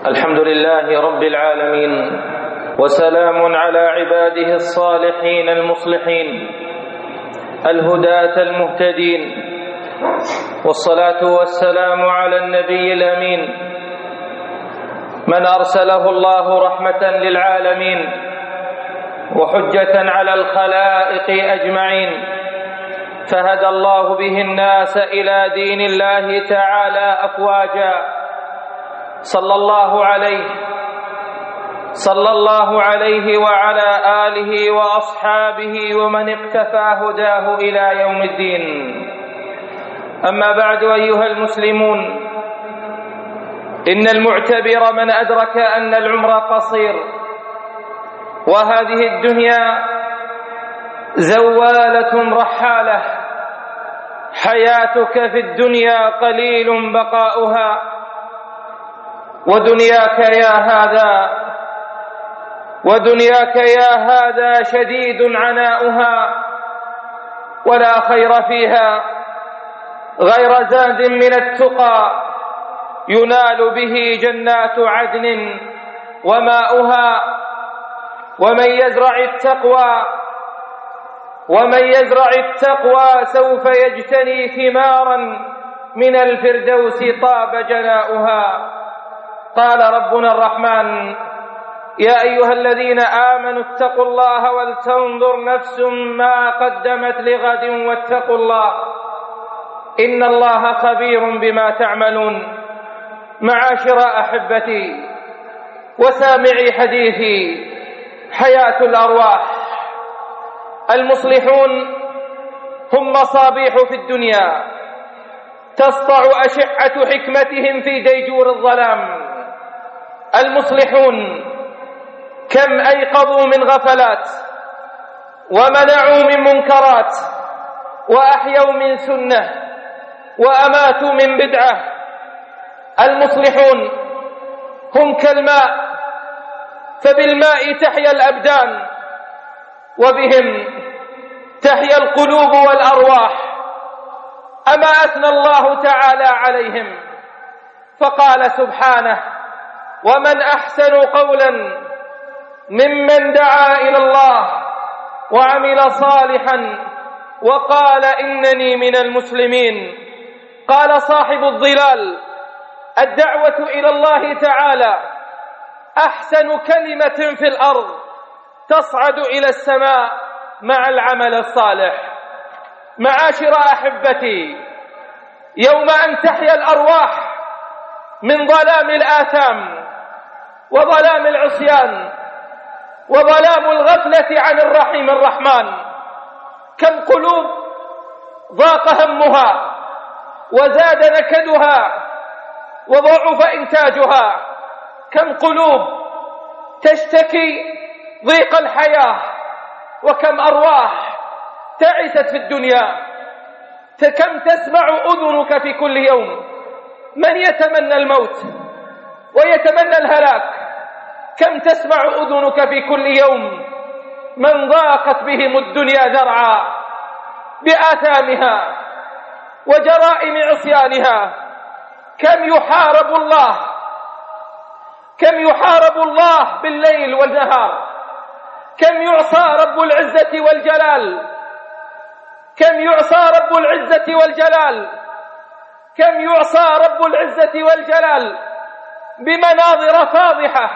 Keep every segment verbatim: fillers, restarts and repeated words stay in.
الحمد لله رب العالمين، وسلام على عباده الصالحين المصلحين الهداة المهتدين، والصلاة والسلام على النبي الأمين من أرسله الله رحمة للعالمين وحجة على الخلائق أجمعين، فهدى الله به الناس إلى دين الله تعالى أفواجا. صلى الله عليه صلى الله عليه وعلى آله وأصحابه ومن اقتفى هداه إلى يوم الدين. أما بعد، أيها المسلمون، إن المعتبر من أدرك أن العمر قصير، وهذه الدنيا زوالة رحالة، حياتك في الدنيا قليل بقاؤها، ودنياك يا هذا ودنياك يا هذا شديد عناؤها، ولا خير فيها غير زاد من التقى ينال به جنات عدن وماؤها. ومن يزرع التقوى ومن يزرع التقوى سوف يجتني ثمارا من الفردوس طاب جناؤها. قال ربنا الرحمن: يا أيها الذين آمنوا اتقوا الله ولتنظر نفس ما قدمت لغد واتقوا الله إن الله خبير بما تعملون. معاشر أحبتي وسامعي حديثي، حياة الأرواح. المصلحون هم مصابيح في الدنيا تسطع أشعة حكمتهم في ديجور الظلام. المصلحون كم أيقظوا من غفلات، ومنعوا من منكرات، وأحيوا من سنة، وأماتوا من بدعة. المصلحون هم كالماء، فبالماء تحيا الأبدان، وبهم تحيا القلوب والأرواح. أما أثنى الله تعالى عليهم فقال سبحانه: ومن أحسن قولا ممن دعا إلى الله وعمل صالحا وقال إنني من المسلمين. قال صاحب الظلال: الدعوة إلى الله تعالى أحسن كلمة في الأرض تصعد إلى السماء مع العمل الصالح. معاشر أحبتي، يوم أن تحيا الأرواح من ظلام الآثام وظلام العصيان وظلام الغفلة عن الرحيم الرحمن، كم قلوب ضاق همها وزاد نكدها وضعف إنتاجها، كم قلوب تشتكي ضيق الحياة، وكم أرواح تعست في الدنيا. كم تسمع أذنك في كل يوم من يتمنى الموت ويتمنى الهلاك، كم تسمع أذنك في كل يوم من ضاقت بهم الدنيا ذرعا بآثامها وجرائم عصيانها. كم يحارب الله كم يحارب الله بالليل والنهار، كم يعصى رب العزة والجلال كم يعصى رب العزة والجلال كم يعصى رب العزة والجلال بمناظر فاضحة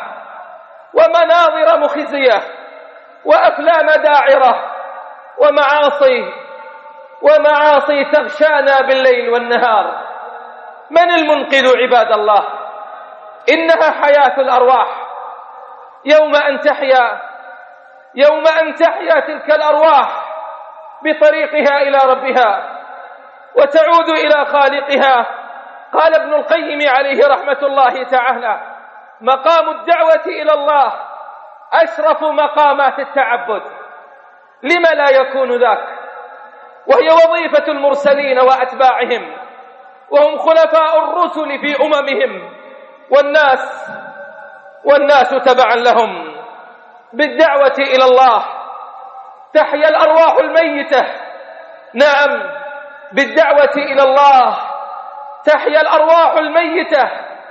ومناظر مخزية وأفلام داعرة ومعاصي ومعاصي تغشانا بالليل والنهار. من المنقذ عباد الله؟ إنها حياة الأرواح. يوم أن تحيا يوم أن تحيا تلك الأرواح بطريقها إلى ربها وتعود إلى خالقها. قال ابن القيم عليه رحمة الله تعالى: مقام الدعوة إلى الله أشرف مقامات التعبد. لم لا يكون ذاك؟ وهي وظيفة المرسلين وأتباعهم، وهم خلفاء الرسل في أممهم، والناس والناس تبعا لهم. بالدعوة إلى الله تحيا الأرواح الميتة. نعم، بالدعوة إلى الله تحيا الأرواح الميتة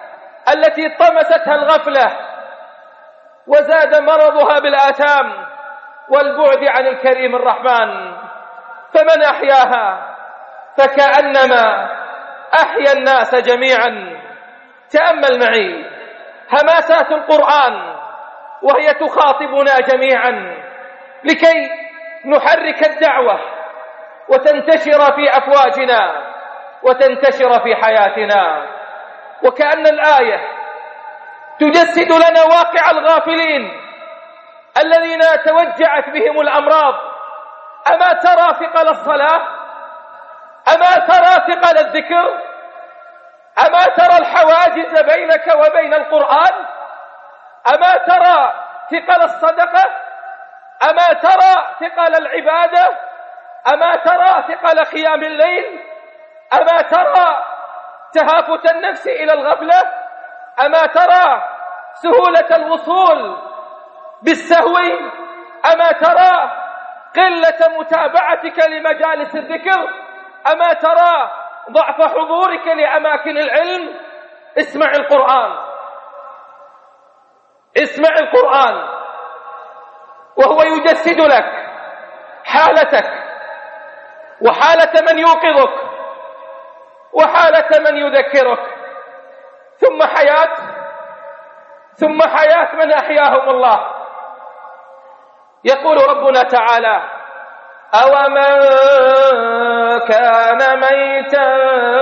التي طمستها الغفلة وزاد مرضها بالآثام والبعد عن الكريم الرحمن. فمن أحياها فكأنما أحيا الناس جميعا. تأمل معي هماسات القرآن وهي تخاطبنا جميعا لكي نحرك الدعوة وتنتشر في أفواجنا وتنتشر في حياتنا. وكأن الآية تجسد لنا واقع الغافلين الذين توجعت بهم الأمراض. أما ترى ثقل الصلاة؟ أما ترى ثقل الذكر؟ أما ترى الحواجز بينك وبين القرآن؟ أما ترى ثقل الصدقة؟ أما ترى ثقل العبادة؟ أما ترى ثقل قيام الليل؟ أما ترى تهافت النفس إلى الغفلة؟ أما ترى سهولة الوصول بالسهو؟ أما ترى قلة متابعتك لمجالس الذكر؟ أما ترى ضعف حضورك لأماكن العلم؟ اسمع القرآن، اسمع القرآن وهو يجسد لك حالتك وحالة من يوقظك وحالة من يذكرك، ثم حياة ثم حياة من أحياهم الله. يقول ربنا تعالى: أومن كان ميتا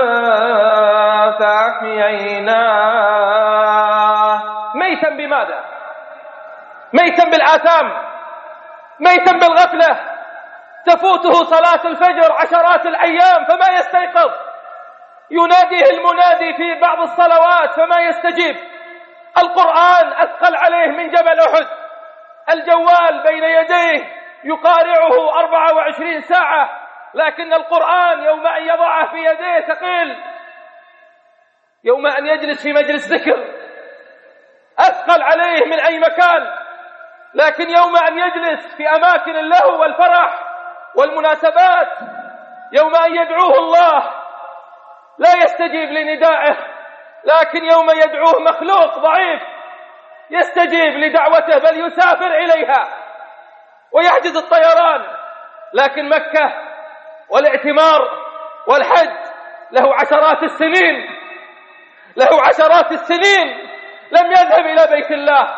فأحييناه. ميتا بماذا؟ ميتا بالآثام، ميتا بالغفلة، تفوته صلاة الفجر عشرات الأيام فما يستيقظ، يناديه المنادي في بعض الصلوات فما يستجيب، القرآن أثقل عليه من جبل أحد، الجوال بين يديه يقارعه أربعة وعشرين ساعة، لكن القرآن يوم أن يضعه في يديه ثقيل، يوم أن يجلس في مجلس ذكر أثقل عليه من أي مكان، لكن يوم أن يجلس في أماكن اللهو والفرح والمناسبات، يوم أن يدعوه الله لا يستجيب لندائه، لكن يوم يدعوه مخلوق ضعيف يستجيب لدعوته بل يسافر إليها ويحجز الطيران. لكن مكة والاعتمار والحج له عشرات السنين، له عشرات السنين لم يذهب إلى بيت الله،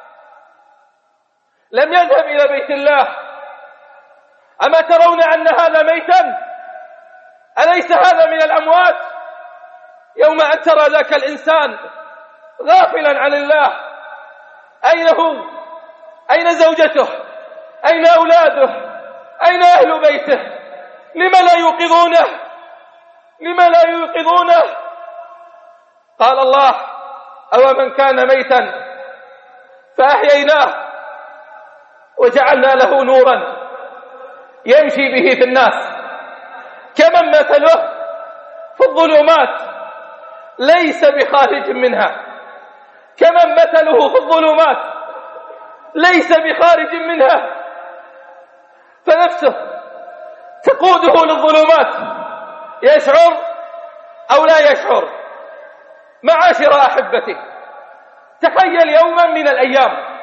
لم يذهب إلى بيت الله. أما ترون أن هذا ميتا؟ أليس هذا من الأموات؟ يوم أن ترى ذاك الإنسان غافلا عن الله، أين هو؟ أين زوجته؟ أين أولاده؟ أين أهل بيته؟ لما لا يوقظونه؟ لما لا يوقظونه؟ قال الله: أو من كان ميتا فأحييناه وجعلنا له نورا يمشي به في الناس كمن مثله في الظلمات ليس بخارج منها، كمن مثله في الظلمات ليس بخارج منها، فنفسه تقوده للظلمات، يشعر أو لا يشعر. معاشر أحبتي، تخيل يوما من الأيام،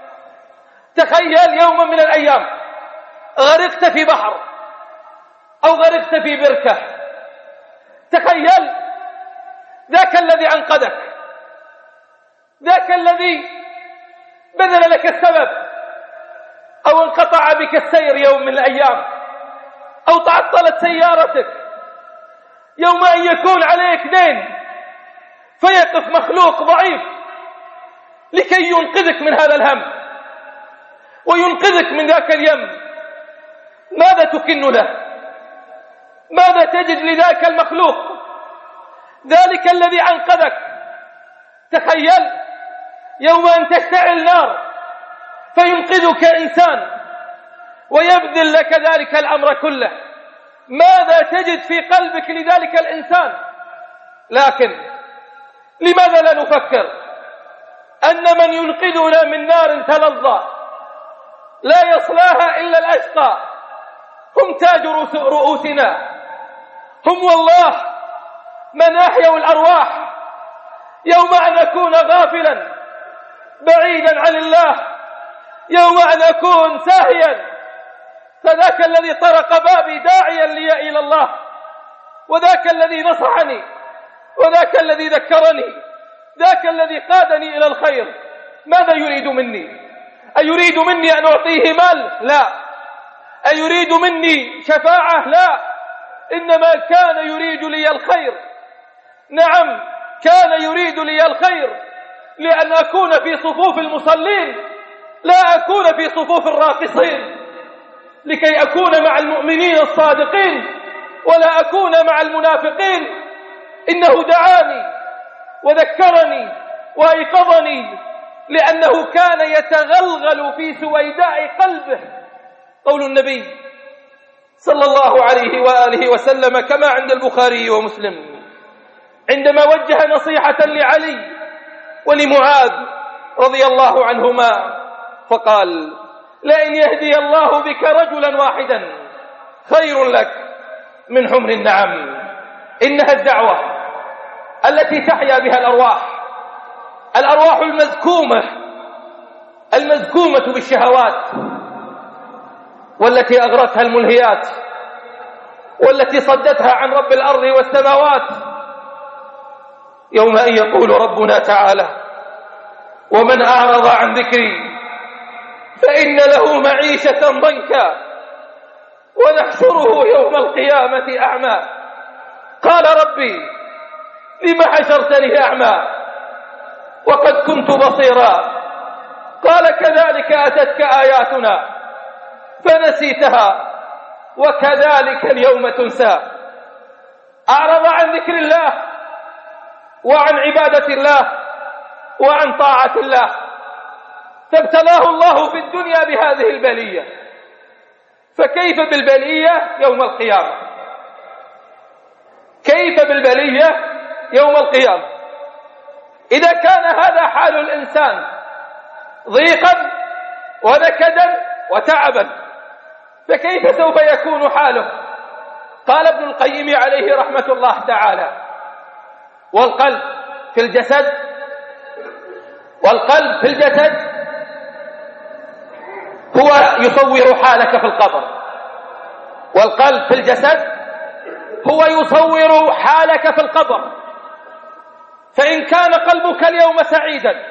تخيل يوما من الأيام غرقت في بحر أو غرقت في بركة، تخيل ذاك الذي أنقذك، ذاك الذي بذل لك السبب، أو انقطع بك السير يوم من الأيام، أو تعطلت سيارتك، يوم أن يكون عليك دين فيقف مخلوق ضعيف لكي ينقذك من هذا الهم وينقذك من ذاك اليم، ماذا تكن له؟ ماذا تجد لذاك المخلوق، ذلك الذي أنقذك؟ تخيل يوم أن تشتعل نار فينقذك إنسان ويبذل لك ذلك الأمر كله، ماذا تجد في قلبك لذلك الإنسان؟ لكن لماذا لا نفكر أن من ينقذنا من نار تلظى لا يصلاها إلا الأشقى، هم تاج رؤوسنا، هم والله من أحيوا الأرواح، يوم أن أكون غافلا بعيدا عن الله، يوم أن أكون ساهيا، فذاك الذي طرق بابي داعيا لي إلى الله، وذاك الذي نصحني، وذاك الذي ذكرني، ذاك الذي قادني إلى الخير، ماذا يريد مني؟ أيريد مني أن أعطيه مال؟ لا. أيريد مني شفاعة؟ لا، إنما كان يريد لي الخير. نعم، كان يريد لي الخير، لأن أكون في صفوف المصلين لا أكون في صفوف الراقصين، لكي أكون مع المؤمنين الصادقين ولا أكون مع المنافقين. إنه دعاني وذكرني وأيقظني، لأنه كان يتغلغل في سويداء قلبه قول النبي صلى الله عليه وآله وسلم كما عند البخاري ومسلم، عندما وجه نصيحة لعلي ولمعاذ رضي الله عنهما فقال: لئن يهدي الله بك رجلا واحدا خير لك من حمر النعم. إنها الدعوة التي تحيا بها الأرواح، الأرواح المزكومة المزكومة بالشهوات، والتي أغرتها الملهيات، والتي صدتها عن رب الأرض والسماوات. يوم أن يقول ربنا تعالى: ومن أعرض عن ذكري فإن له معيشة ضنكا ونحشره يوم القيامة أعمى. قال: ربي لم حشرتني أعمى وقد كنت بصيرا؟ قال: كذلك أتتك آياتنا فنسيتها وكذلك اليوم تنسى. أعرض عن ذكر الله وعن عبادة الله وعن طاعة الله، فابتلاه الله في الدنيا بهذه البلية، فكيف بالبلية يوم القيامة؟ كيف بالبلية يوم القيامة؟ إذا كان هذا حال الإنسان ضيقا ونكدا وتعبا، فكيف سوف يكون حاله؟ قال ابن القيم عليه رحمة الله تعالى: والقلب في الجسد والقلب في الجسد هو يصور حالك في القبر، والقلب في الجسد هو يصور حالك في القبر. فإن كان قلبك اليوم سعيدا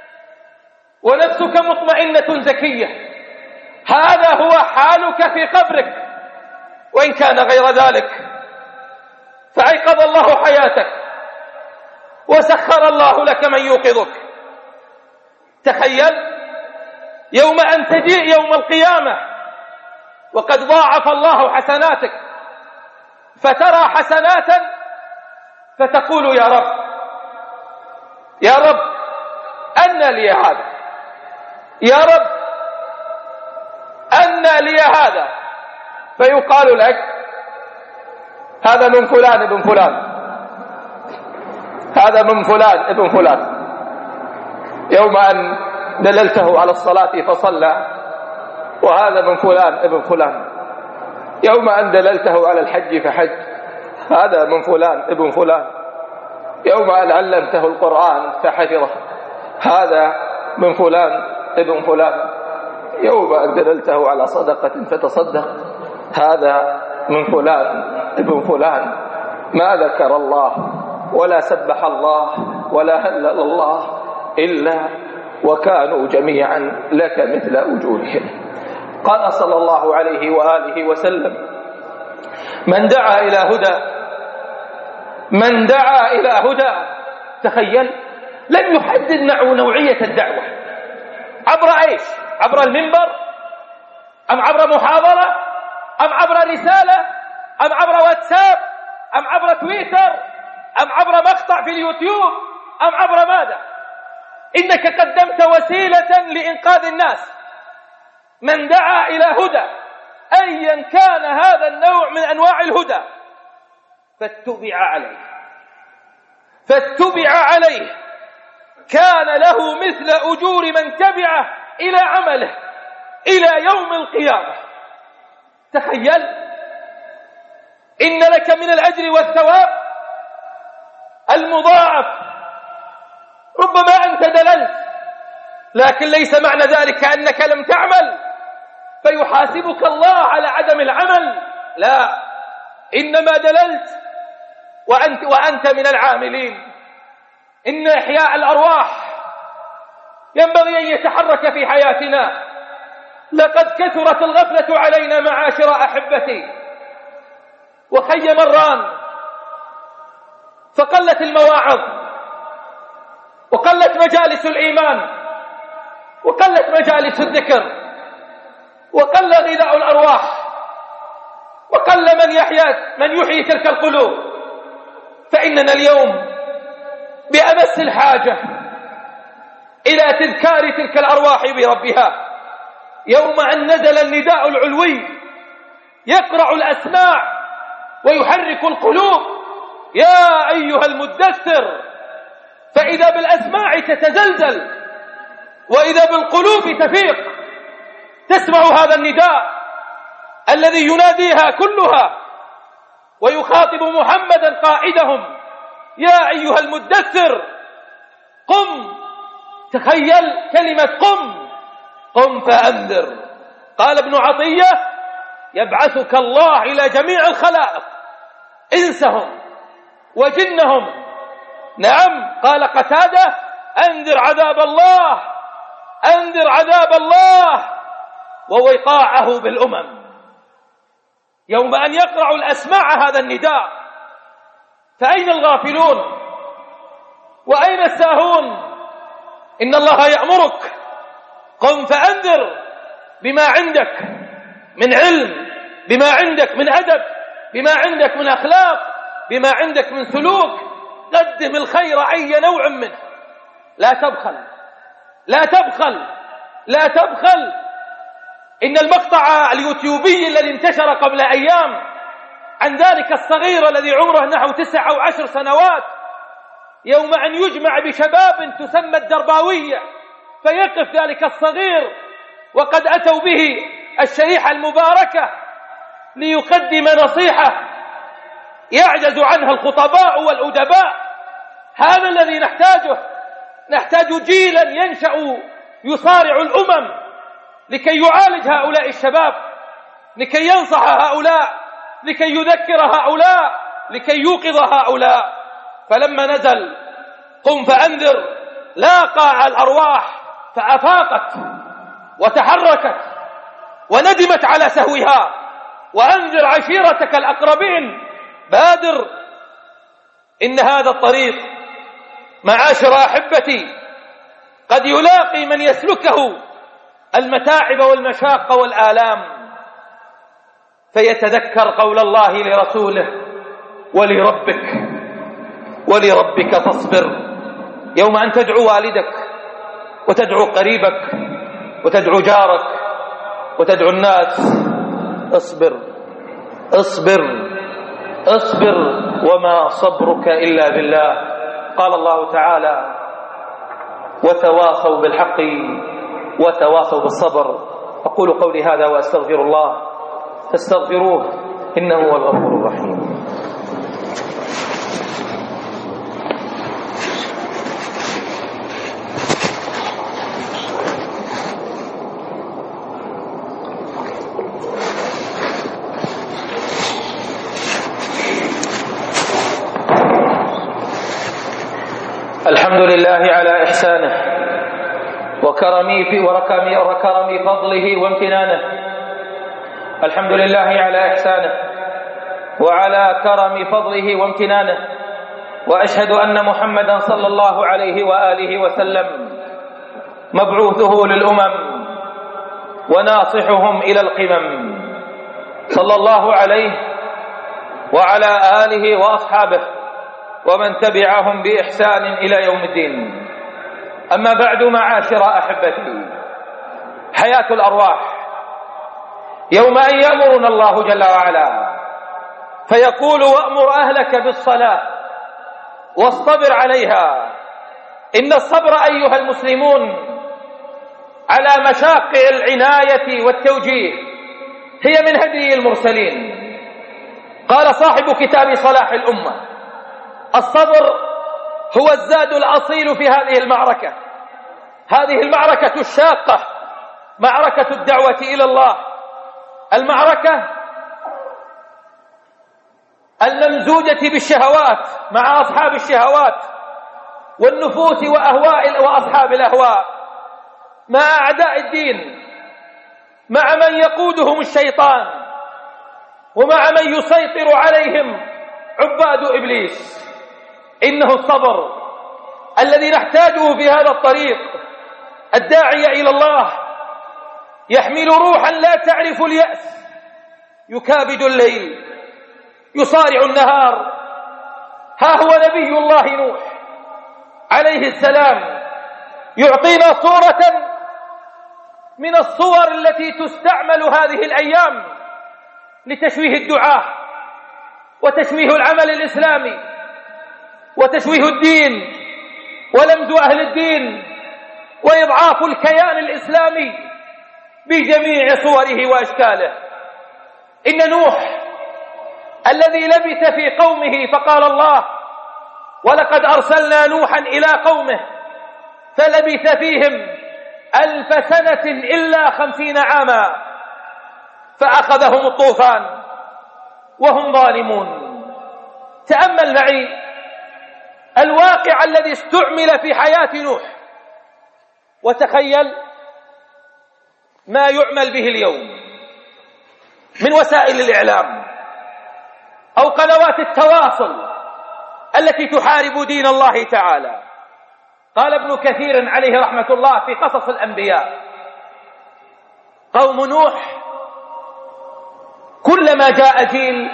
ونفسك مطمئنة زكية، هذا هو حالك في قبرك. وإن كان غير ذلك فأيقظ الله حياتك وسخر الله لك من يوقظك. تخيل يوم أن تجيء يوم القيامة وقد ضاعف الله حسناتك، فترى حسناتا فتقول: يا رب يا رب أنى لي هذا، يا رب أنى لي هذا. فيقال لك: هذا من فلان ابن فلان، هذا من فلان ابن فلان، يوم أن دللته على الصلاة فصلى، وهذا من فلان ابن فلان، يوم أن دللته على الحج فحج، هذا من فلان ابن فلان، يوم أن علمته القرآن فحفظه، هذا من فلان ابن فلان، يوم أن دللته على صدقة فتصدق، هذا من فلان ابن فلان. ما ذكر الله ولا سبح الله ولا هلل الله إلا وكانوا جميعا لك مثل أجورهم. قال صلى الله عليه وآله وسلم: من دعا إلى هدى من دعا إلى هدى تخيل، لم يحدد نوعية الدعوة، عبر إيش؟ عبر المنبر أم عبر محاضرة أم عبر رسالة أم عبر واتساب أم عبر تويتر أم عبر مقطع في اليوتيوب أم عبر ماذا؟ إنك قدمت وسيلة لإنقاذ الناس. من دعا إلى هدى أيا كان هذا النوع من أنواع الهدى فاتبع عليه فاتبع عليه كان له مثل أجور من تبعه إلى عمله إلى يوم القيامة. تخيل، إن لك من الأجر والثواب المضاعف ربما أنت دللت، لكن ليس معنى ذلك أنك لم تعمل فيحاسبك الله على عدم العمل، لا، إنما دللت وأنت, وأنت من العاملين. إن إحياء الأرواح ينبغي أن يتحرك في حياتنا. لقد كثرت الغفلة علينا معاشر أحبتي، وخي مران، فقلت المواعظ، وقلت مجالس الإيمان، وقلت مجالس الذكر، وقل غذاء الأرواح، وقل من يحيا من يحيي تلك القلوب. فإننا اليوم بأمس الحاجة إلى تذكار تلك الأرواح بربها. يوم أن نزل النداء العلوي يقرع الأسماع ويحرك القلوب: يا أيها المدثر، فإذا بالأسماع تتزلزل وإذا بالقلوب تفيق، تسمع هذا النداء الذي يناديها كلها ويخاطب محمدا قائدهم: يا أيها المدثر قم. تخيل كلمة قم، قم فأنذر. قال ابن عطية: يبعثك الله إلى جميع الخلائق، إنسهم وجنهم. نعم، قال قتادة: أنذر عذاب الله، أنذر عذاب الله ووقاعه بالأمم. يوم أن يقرع الأسماع هذا النداء، فأين الغافلون وأين الساهون؟ إن الله يأمرك: قم فأنذر بما عندك من علم، بما عندك من أدب، بما عندك من أخلاق، بما عندك من سلوك. قدم الخير أي نوع منه، لا تبخل، لا تبخل، لا تبخل. إن المقطع اليوتيوبي الذي انتشر قبل أيام عن ذلك الصغير الذي عمره نحو تسع أو عشر سنوات، يوم أن يجمع بشباب تسمى الدرباوية، فيقف ذلك الصغير وقد أتوا به الشريحة المباركة ليقدم نصيحة يعجز عنها الخطباء والأدباء. هذا الذي نحتاجه. نحتاج جيلا ينشأ يصارع الأمم لكي يعالج هؤلاء الشباب، لكي ينصح هؤلاء، لكي يذكر هؤلاء، لكي يوقظ هؤلاء. فلما نزل قم فأنذر لاقى الأرواح فأفاقت وتحركت وندمت على سهوها. وأنذر عشيرتك الأقربين، بادر. إن هذا الطريق معاشر أحبتي قد يلاقي من يسلكه المتاعب والمشاق والآلام، فيتذكر قول الله لرسوله: ولربك ولربك فاصبر. يوم أن تدعو والدك وتدعو قريبك وتدعو جارك وتدعو الناس: اصبر اصبر اصبر وما صبرك إلا بالله. قال الله تعالى: وتواصوا بالحق وتواصوا بالصبر. أقول قولي هذا وأستغفر الله، فاستغفروه إنه هو الغفور الرحيم. الحمد لله على إحسانه وكرمي في وركمي وكرمي فضله وامتنانه. الحمد لله على إحسانه وعلى كرم فضله وامتنانه، وأشهد أن محمدا صلى الله عليه وآله وسلم مبعوثه للأمم وناصحهم إلى القمم، صلى الله عليه وعلى آله وأصحابه ومن تبعهم بإحسان إلى يوم الدين. أما بعد، معاشر أحبتي، حياة الأرواح يوم أن يأمرنا الله جل وعلا فيقول: وأمر أهلك بالصلاة واصطبر عليها. إن الصبر أيها المسلمون على مشاق العناية والتوجيه هي من هدي المرسلين. قال صاحب كتاب صلاح الأمة: الصبر هو الزاد الأصيل في هذه المعركة، هذه المعركة الشاقة، معركة الدعوة إلى الله، المعركة الممزوجة بالشهوات مع أصحاب الشهوات والنفوس وأهواء وأصحاب الأهواء، مع أعداء الدين، مع من يقودهم الشيطان، ومع من يسيطر عليهم عباد إبليس. إنه الصبر الذي نحتاجه في هذا الطريق الداعية إلى الله، يحمل روحا لا تعرف اليأس، يكابد الليل، يصارع النهار. ها هو نبي الله نوح عليه السلام يعطينا صورة من الصور التي تستعمل هذه الأيام لتشويه الدعاة وتشويه العمل الإسلامي وتشويه الدين ولمز أهل الدين وإضعاف الكيان الإسلامي بجميع صوره وأشكاله. إن نوح الذي لبث في قومه، فقال الله: ولقد أرسلنا نوحا إلى قومه فلبث فيهم ألف سنة إلا خمسين عاما فأخذهم الطوفان وهم ظالمون. تأمل معي الواقع الذي استعمل في حياة نوح، وتخيل ما يعمل به اليوم من وسائل الإعلام أو قنوات التواصل التي تحارب دين الله تعالى. قال ابن كثير عليه رحمة الله في قصص الأنبياء: قوم نوح كلما جاء جيل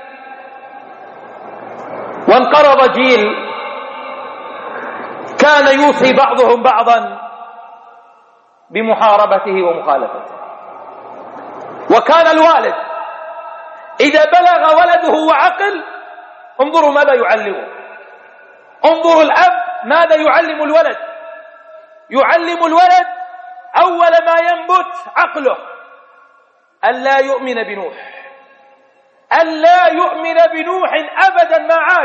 وانقرض جيل كان يوصي بعضهم بعضا بمحاربته ومخالفته. وكان الوالد إذا بلغ ولده وعقل، انظروا ماذا يعلمه، انظروا الأب ماذا يعلم الولد. يعلم الولد أول ما ينبت عقله ألا يؤمن بنوح، ألا يؤمن بنوح أبدا ما عاش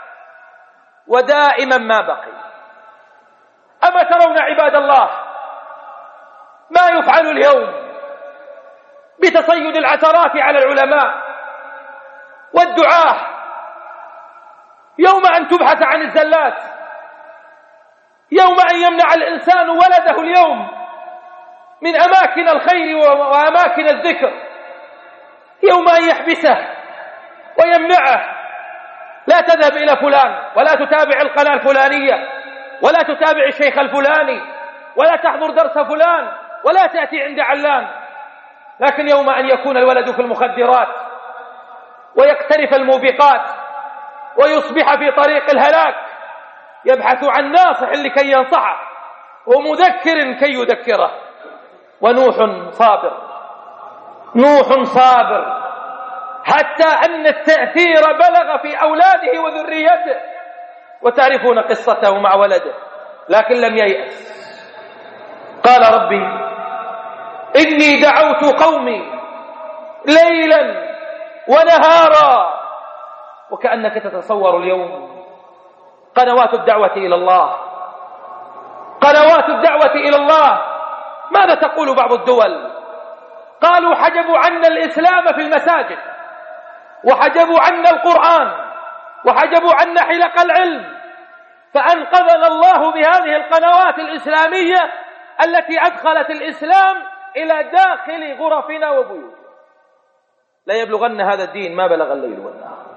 ودائما ما بقي. أما ترون عباد الله ما يفعل اليوم بتصيد العثرات على العلماء والدعاة؟ يوم أن تبحث عن الزلات، يوم أن يمنع الإنسان ولده اليوم من أماكن الخير وأماكن الذكر، يوم أن يحبسه ويمنعه: لا تذهب إلى فلان، ولا تتابع القناة الفلانية، ولا تتابع الشيخ الفلاني، ولا تحضر درس فلان، ولا تأتي عند علان. لكن يوم أن يكون الولد في المخدرات ويقترف الموبقات ويصبح في طريق الهلاك، يبحث عن ناصح لكي ينصحه ومذكر كي يذكره. ونوح صابر، نوح صابر، حتى أن التأثير بلغ في أولاده وذريته، وتعرفون قصته مع ولده، لكن لم ييأس. قال: ربي إني دعوت قومي ليلا ونهارا. وكأنك تتصور اليوم قنوات الدعوة إلى الله، قنوات الدعوة إلى الله ماذا تقول بعض الدول؟ قالوا: حجبوا عنا الإسلام في المساجد، وحجبوا عنا القرآن، وحجبوا عنا حلق العلم، فأنقذنا الله بهذه القنوات الإسلامية التي أدخلت الإسلام إلى داخل غرفنا وبيوتنا. لا يبلغن هذا الدين ما بلغ الليل والنهار.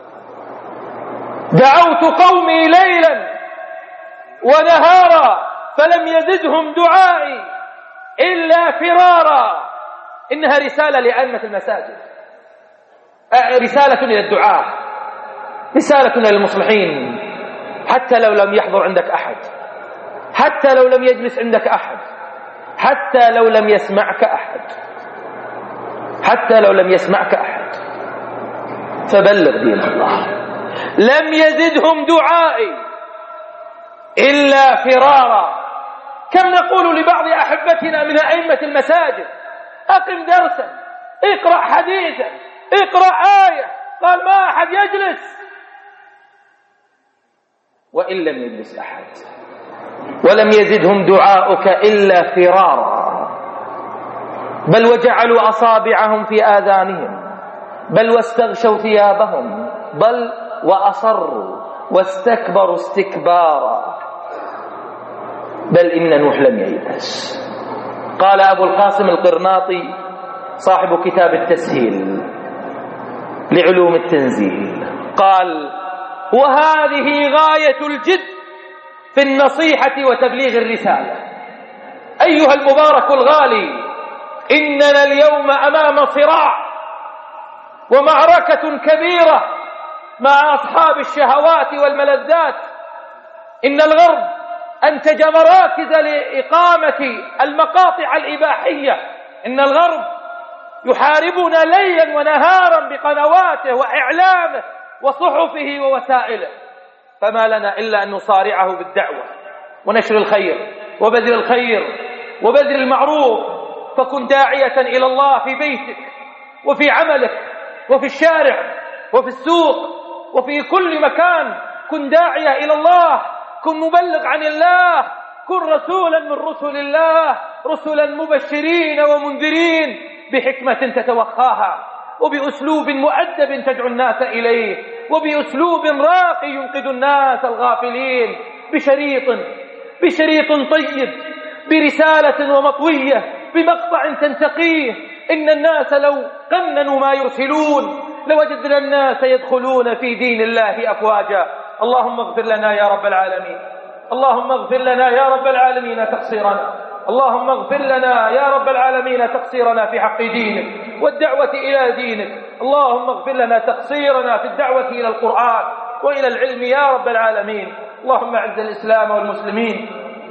دعوت قومي ليلا ونهارا فلم يزدهم دعائي إلا فرارا. إنها رسالة لأئمة المساجد، رسالة إلى الدعاة، رسالة إلى المصلحين، حتى لو لم يحضر عندك أحد، حتى لو لم يجلس عندك أحد، حتى لو لم يسمعك أحد، حتى لو لم يسمعك أحد، فبلغ دين الله. لم يزدهم دعائي إلا فرارا. كم نقول لبعض أحبتنا من أئمة المساجد: أقم درسا، اقرأ حديثا، اقرأ آية، قال: ما أحد يجلس. وإن لم يجلس أحد، ولم يزدهم دعاؤك إلا فرارا، بل وجعلوا أصابعهم في آذانهم، بل واستغشوا ثيابهم، بل وأصروا واستكبروا استكبارا، بل إن نوح لم ييأس. قال أبو القاسم القرناطي صاحب كتاب التسهيل لعلوم التنزيل، قال: وهذه غاية الجد في النصيحة وتبليغ الرسالة. أيها المبارك الغالي، إننا اليوم أمام صراع ومعركة كبيرة مع أصحاب الشهوات والملذات. إن الغرب أنتج مراكز لإقامة المقاطع الإباحية. إن الغرب يحاربنا ليلا ونهارا بقنواته وإعلامه وصحفه ووسائله، فما لنا إلا أن نصارعه بالدعوة ونشر الخير وبذل الخير وبذل المعروف. فكن داعية إلى الله في بيتك وفي عملك وفي الشارع وفي السوق وفي كل مكان. كن داعية إلى الله، كن مبلغ عن الله، كن رسولا من رسل الله، رسلا مبشرين ومنذرين بحكمة تتوخاها، وبأسلوب مؤدب تدعو الناس إليه، وبأسلوب راقي ينقذ الناس الغافلين، بشريط بشريط طيب، برسالة ومطوية، بمقطع تنتقيه. إن الناس لو قننوا ما يرسلون لوجدنا الناس يدخلون في دين الله أفواجا. اللهم اغفر لنا يا رب العالمين، اللهم اغفر لنا يا رب العالمين تقصيرنا، اللهم اغفر لنا يا رب العالمين تقصيرنا في حق دينك والدعوة إلى دينك. اللهم اغفر لنا تقصيرنا في الدعوة إلى القرآن وإلى العلم يا رب العالمين. اللهم أعز الإسلام والمسلمين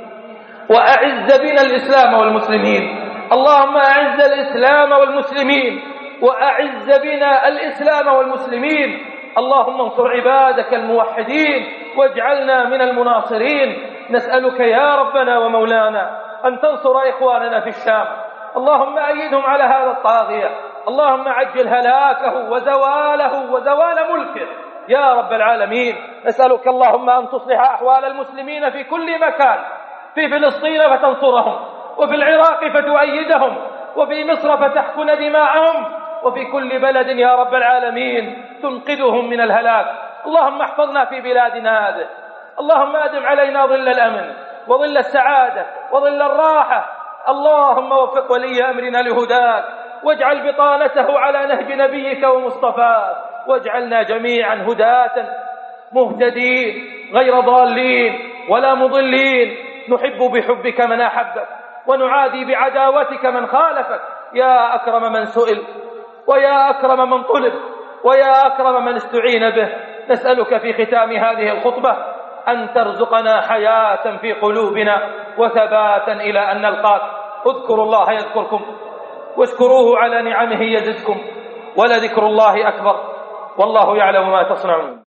وأعز بنا الإسلام والمسلمين. اللهم أعز الإسلام والمسلمين وأعز بنا الإسلام والمسلمين. اللهم انصر عبادك الموحدين واجعلنا من المناصرين. نسألك يا ربنا ومولانا أن تنصر إخواننا في الشام، اللهم أيدهم على هذا الطاغية، اللهم عجل هلاكه وزواله وزوال ملكه يا رب العالمين. نسألك اللهم أن تصلح أحوال المسلمين في كل مكان، في فلسطين فتنصرهم، وفي العراق فتؤيدهم، وفي مصر فتحقن دماءهم، وفي كل بلد يا رب العالمين تنقذهم من الهلاك. اللهم احفظنا في بلادنا هذه، اللهم أدم علينا ظل الأمن وظل السعادة وظل الراحة. اللهم وفق ولي أمرنا لهداك، واجعل بطانته على نهج نبيك ومصطفاك، واجعلنا جميعا هداة مهتدين غير ضالين ولا مضلين، نحب بحبك من أحبك ونعادي بعداوتك من خالفك يا أكرم من سئل ويا أكرم من طلب ويا أكرم من استعين به. نسألك في ختام هذه الخطبة أن ترزقنا حياة في قلوبنا وثباتا إلى أن نلقاك. اذكروا الله يذكركم واشكروه على نعمه يزدكم، ولذكر الله أكبر، والله يعلم ما تصنعون.